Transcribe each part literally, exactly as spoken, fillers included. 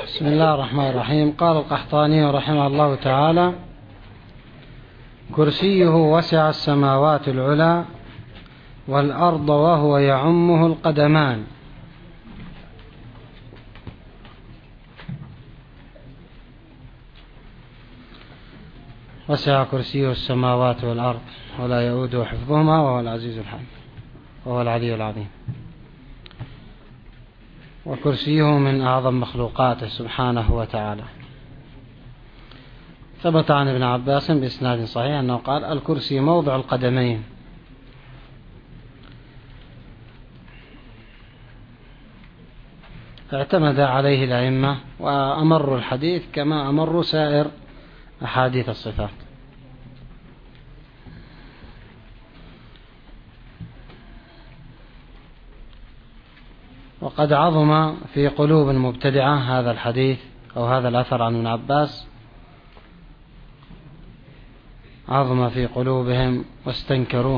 بسم الله الرحمن الرحيم. قال القحطاني رحمه الله تعالى: كرسيه وسع السماوات العلى والأرض وهو يعمه القدمان. وسع كرسيه السماوات والأرض ولا يؤوده حفظهما وهو العزيز الحكيم وهو العلي العظيم. وكرسيه من أعظم مخلوقاته سبحانه وتعالى. ثبت عن ابن عباس بإسناد صحيح أنه قال: الكرسي موضع القدمين. اعتمد عليه الأئمة وأمروا الحديث كما أمروا سائر أحاديث الصفات. وقد عظم في قلوب المبتدعة هذا الحديث أو هذا الأثر عن ابن عباس، عظم في قلوبهم واستنكروه،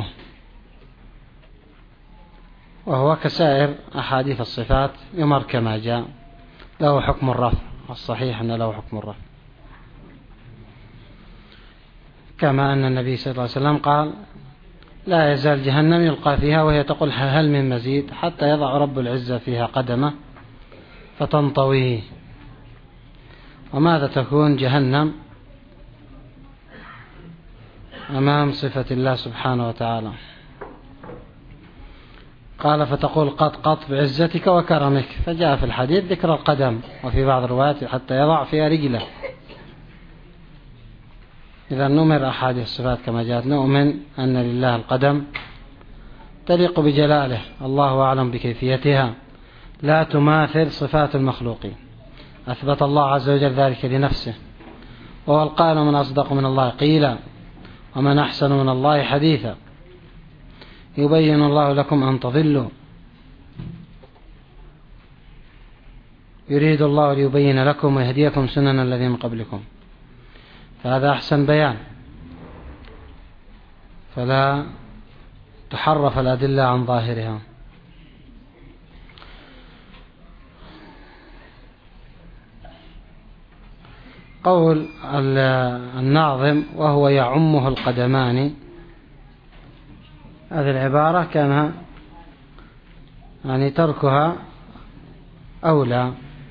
وهو كسائر أحاديث الصفات يمر كما جاء، له حكم الرفع، الصحيح أن له حكم الرفع، كما أن النبي صلى الله عليه وسلم قال: لا يزال جهنم يلقى فيها وهي تقول هل من مزيد، حتى يضع رب العزة فيها قدمه فتنطويه. وماذا تكون جهنم أمام صفة الله سبحانه وتعالى؟ قال: فتقول قط قط بعزتك وكرمك. فجاء في الحديث ذكر القدم، وفي بعض الروايات حتى يضع فيها رجله. إذا نؤمن أحاديث الصفات كما جاءت، نؤمن أن لله القدم تليق بجلاله، الله أعلم بكيفيتها، لا تماثل صفات المخلوقين. أثبت الله عز وجل ذلك لنفسه، وهو القائل: من أصدق من الله قيلا ومن أحسن من الله حديثا يبين الله لكم أن تضلوا يريد الله ليبين لكم ويهديكم سنن الذين من قبلكم. فهذا أحسن بيان، فلا تحرف الأدلة عن ظاهرها. قول الناظم: وهو يعمه القدمان، هذه العبارة كان يعني تركها أولى،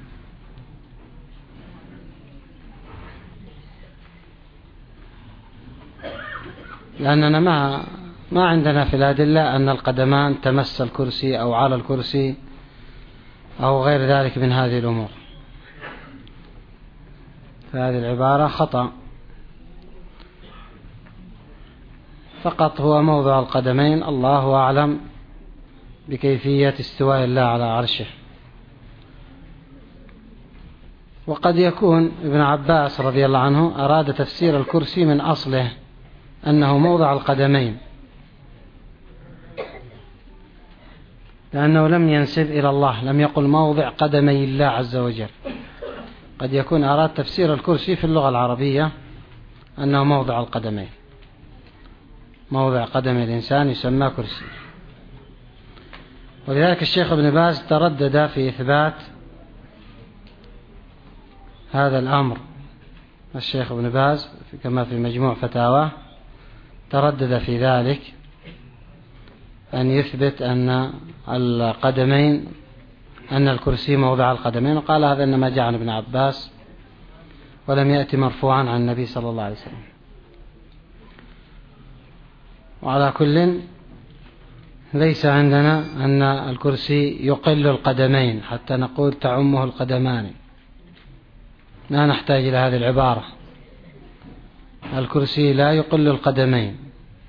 لأننا ما ما عندنا في الأدلة أن القدمان تمس الكرسي أو على الكرسي أو غير ذلك من هذه الأمور، فهذه العبارة خطأ، فقط هو موضع القدمين، الله أعلم بكيفية استواء الله على عرشه. وقد يكون ابن عباس رضي الله عنه أراد تفسير الكرسي من أصله أنه موضع القدمين، لأنه لم ينسب إلى الله، لم يقل موضع قدمي الله عز وجل. قد يكون أراد تفسير الكرسي في اللغة العربية أنه موضع القدمين، موضع قدم الإنسان يسمى كرسي. ولذلك الشيخ ابن باز تردد في إثبات هذا الأمر. الشيخ ابن باز كما في مجموع فتاواه تردد في ذلك، أن يثبت أن القدمين أن الكرسي موضع القدمين، وقال هذا إنما جاء عن ابن عباس ولم يأتي مرفوعا عن النبي صلى الله عليه وسلم. وعلى كل ليس عندنا أن الكرسي يقل القدمين حتى نقول تعمه القدمان، لا نحتاج إلى هذه العبارة. الكرسي لا يقل القدمين،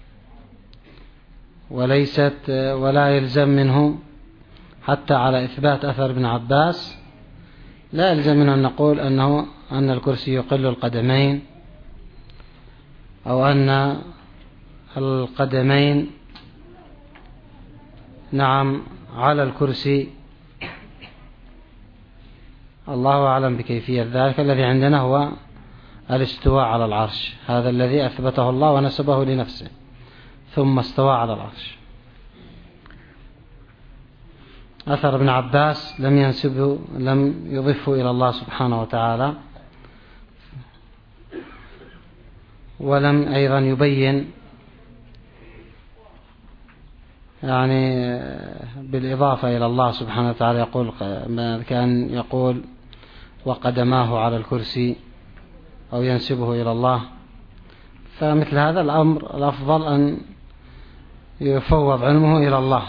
وليست ولا يلزم منه حتى على إثبات أثر ابن عباس، لا يلزم منه أن نقول أنه أن الكرسي يقل القدمين، أو أن القدمين نعم على الكرسي. الله أعلم بكيفية ذلك. الذي عندنا هو الاستواء على العرش، هذا الذي أثبته الله ونسبه لنفسه، ثم استوى على العرش. أثر ابن عباس لم ينسبه لم يضفه إلى الله سبحانه وتعالى، ولم أيضا يبين يعني بالإضافة إلى الله سبحانه وتعالى، يقول كان يقول وقدماه على الكرسي أو ينسبه إلى الله. فمثل هذا الأمر الأفضل أن يفوض علمه إلى الله.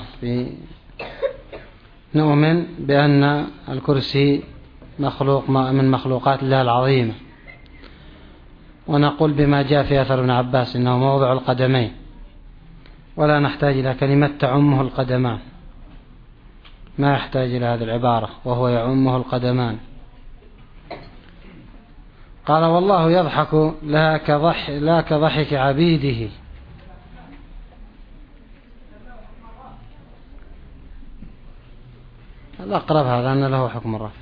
نؤمن بأن الكرسي مخلوق من مخلوقات الله العظيمة، ونقول بما جاء في أثر ابن عباس إنه موضع القدمين، ولا نحتاج إلى كلمة تعمه القدمان، ما يحتاج إلى هذه العبارة وهو يعمه القدمان. قال والله يضحك لا كضح لا كضحك عبيده. الأقرب هذا أن له حكم الرفع،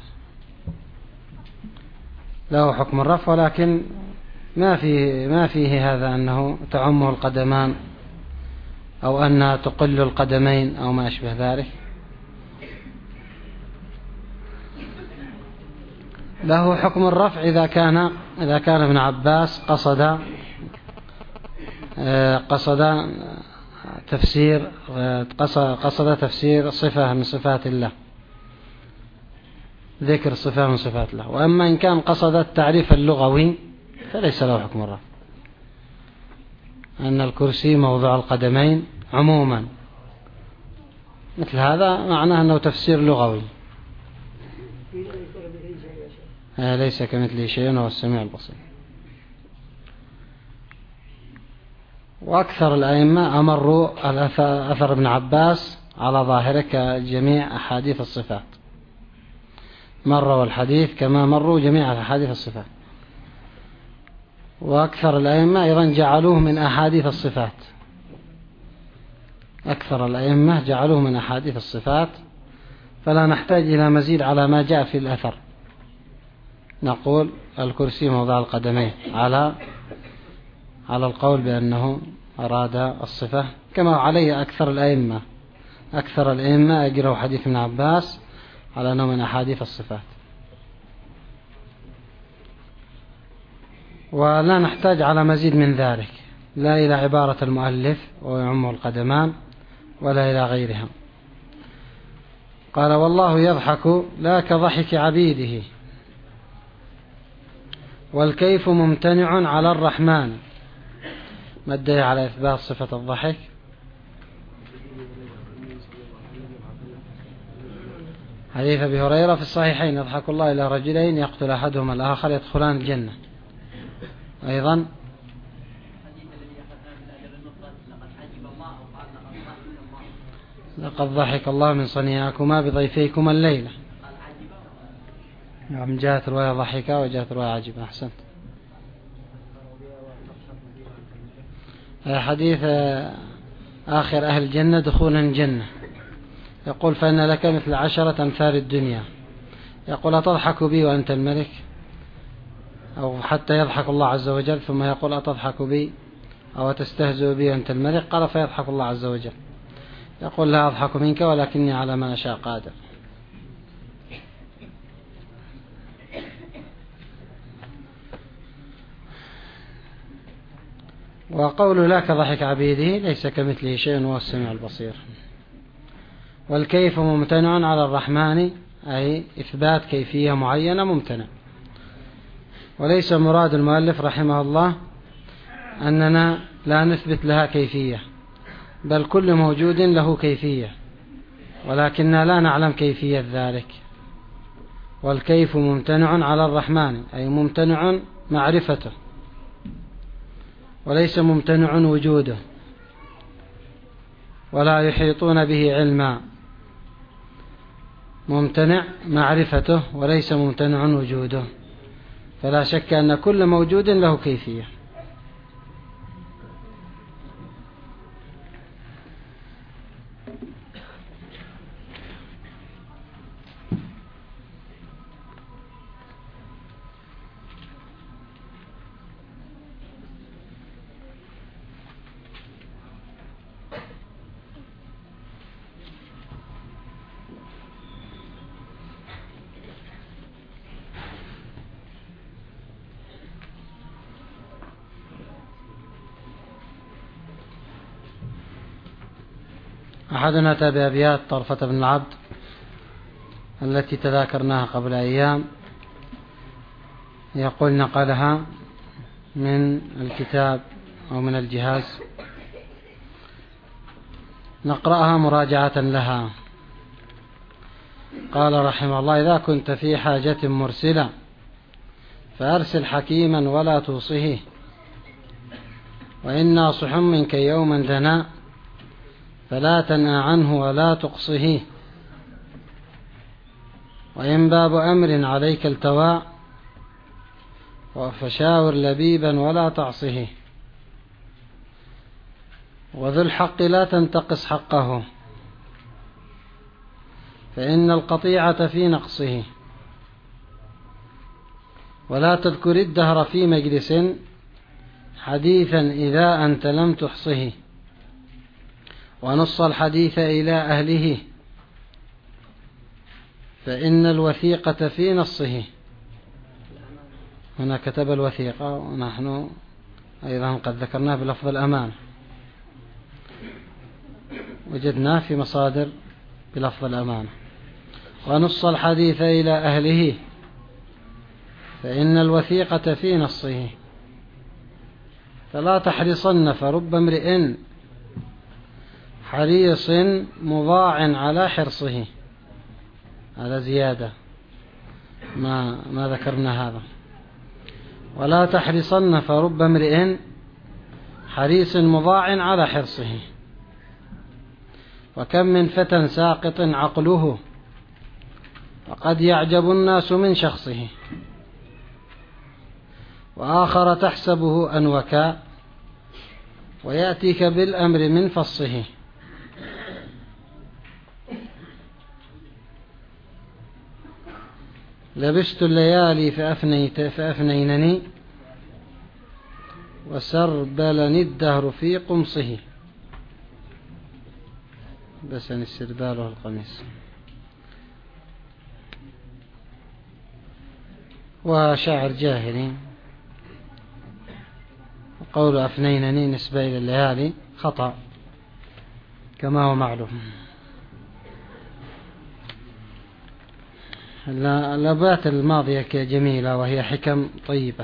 له حكم الرفع، ولكن ما فيه ما فيه هذا أنه تعمه القدمان أو أنها تقل القدمين أو ما أشبه ذلك. له حكم الرفع إذا كان إذا كان ابن عباس قصد قصد تفسير قصد تفسير صفة من صفات الله، ذكر صفة من صفات الله. وأما إن كان قصد التعريف اللغوي فليس له حكم الرفع، أن الكرسي موضع القدمين عموما، مثل هذا معناه أنه تفسير لغوي. ليس كمثله شيء وهو السميع البصير. وأكثر الأئمة أمروا أثر ابن عباس على ظاهره كجميع أحاديث الصفات، مروا الحديث كما مروا جميع أحاديث الصفات. وأكثر الأئمة أيضا جعلوه من أحاديث الصفات، أكثر الأئمة جعلوه من أحاديث الصفات، فلا نحتاج إلى مزيد على ما جاء في الأثر. نقول الكرسي موضع القدمين على على القول بأنه أراد الصفة، كما عليه أكثر الأئمة. أكثر الأئمة أجروا حديث ابن عباس على أنه من أحاديث الصفات، ولا نحتاج على مزيد من ذلك، لا إلى عبارة المؤلف ويعم القدمان ولا إلى غيرها. قال والله يضحك لا كضحك عبيده، والكيف ممتنع على الرحمن. ما الدليل على إثبات صفة الضحك؟ حديث أبي هريرة في الصحيحين يضحك الله إلى رجلين يقتل أحدهما الآخر يدخلان الجنة. أيضا لقد ضحك الله من صنيعكما بضيفيكما الليلة. نعم، جاءت رواية ضحكة وجاءت رواية عجيبة. أحسنت. حديث آخر أهل الجنة دخولا الجنة، يقول فإن لك مثل عشرة أمثال الدنيا. يقول أتضحك بي وأنت الملك؟ أو حتى يضحك الله عز وجل ثم يقول أتضحك بي أو تستهزئ بي وأنت الملك؟ قال فيضحك الله عز وجل، يقول لا أضحك منك ولكني على ما أشاء قادر. وقول لا كضحك عبيده ليس كمثله شيء وهو السميع البصير. والكيف ممتنع على الرحمن، أي إثبات كيفية معينة ممتنع. وليس مراد المؤلف رحمه الله أننا لا نثبت لها كيفية، بل كل موجود له كيفية، ولكننا لا نعلم كيفية ذلك. والكيف ممتنع على الرحمن، أي ممتنع معرفته، وليس ممتنع وجوده، ولا يحيطون به علما. ممتنع معرفته وليس ممتنع وجوده، فلا شك أن كل موجود له كيفية. أحدنا أتى بأبيات طرفة بن العبد التي تذاكرناها قبل أيام، يقول نقلها من الكتاب أو من الجهاز، نقرأها مراجعة لها. قال رحمه الله: إذا كنت في حاجة مرسلة فأرسل حكيما ولا توصه، وإن ناصح منك يوما دنا فلا تنأ عنه ولا تقصه، وإن باب أمر عليك التوى فشاور لبيبا ولا تعصه، وذو الحق لا تنتقص حقه فإن القطيعة في نقصه، ولا تذكر الدهر في مجلس حديثا إذا أنت لم تحصه، ونص الحديث إلى أهله فإن الوثيقة في نصه. هنا كتب الوثيقة، ونحن أيضا قد ذكرناه بلفظ الأمان، وجدناه في مصادر بلفظ الأمان. ونص الحديث إلى أهله فإن الوثيقة في نصه، فلا تحرصن فرب امرئ حريص مضاع على حرصه. هذا زيادة ما, ما ذكرنا هذا. ولا تحرصن فرب امرئ حريص مضاع على حرصه، وكم من فتى ساقط عقله وقد يعجب الناس من شخصه، وآخر تحسبه أنوكا ويأتيك بالأمر من فصه. لبست الليالي فأفنيت فأفنينني وسربلني الدهر في قمصه. بس أن استرباله القميص. وشاعر جاهلي، وقول أفنينني نسبة إلى الليالي خطأ كما هو معلوم. الأبيات الماضية جميلة وهي حكم طيبة.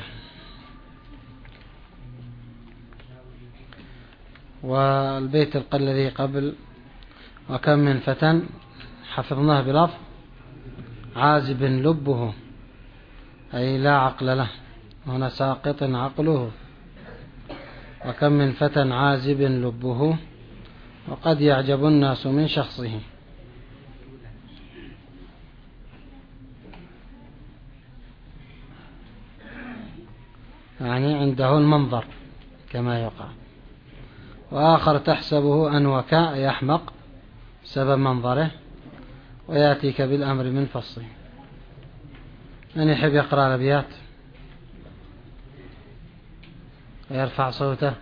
والبيت الذي قبل: وكم من فتى، حفظناه بلفظ عازب لبه، أي لا عقل له، هنا ساقط عقله. وكم من فتى عازب لبه وقد يعجب الناس من شخصه. يعني عنده المنظر كما يقال. وآخر تحسبه أنوكا، يحمق سبب منظره، ويأتيك بالأمر من فصله. من يحب يقرأ الأبيات ويرفع صوته؟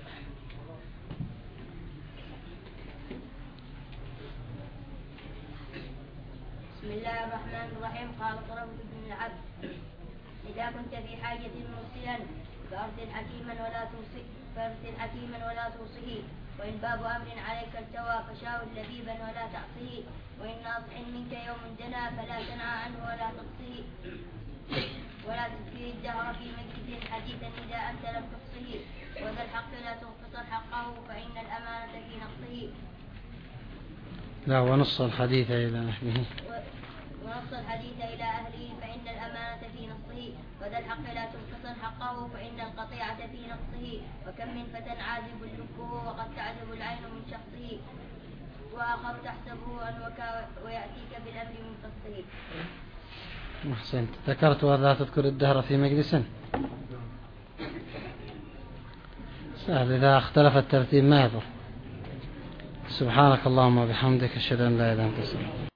بسم الله الرحمن الرحيم. قال طرفة بن العبد: إذا كنت في حاجة مرسلا فأرسل حكيما ولا توصي فأرسل حكيما ولا توصه، وإن باب أمر عليك التوى فشاور لبيبا ولا تعصه، وإن ناصح منك يوم جنى فلا تنعى عنه ولا تقصه، ولا تذكر الدهر في مجلس حديثا إذا أنت لم تقصه، وذا الحق لا تنقص حقه فإن الأمانة في نقصه. لا ونص الحديث إلى أهله ونص الحديث إلى أهله فإن الأمانة في نصه، وذا الحق لا تنقص حقه فإن القطيعة في نقصه. وكم من فتى عازب لبه وقد تعجب العين من شخصه، وآخر تحسبه أنوكا ويأتيك بالأمر من فصله. أحسنت. ذكرت ولا تذكر الدهر في مجلس. سهل، إذا اختلف الترتيب ما يضر. سبحانك اللهم وبحمدك، أشهد أن لا إله إلا أنت.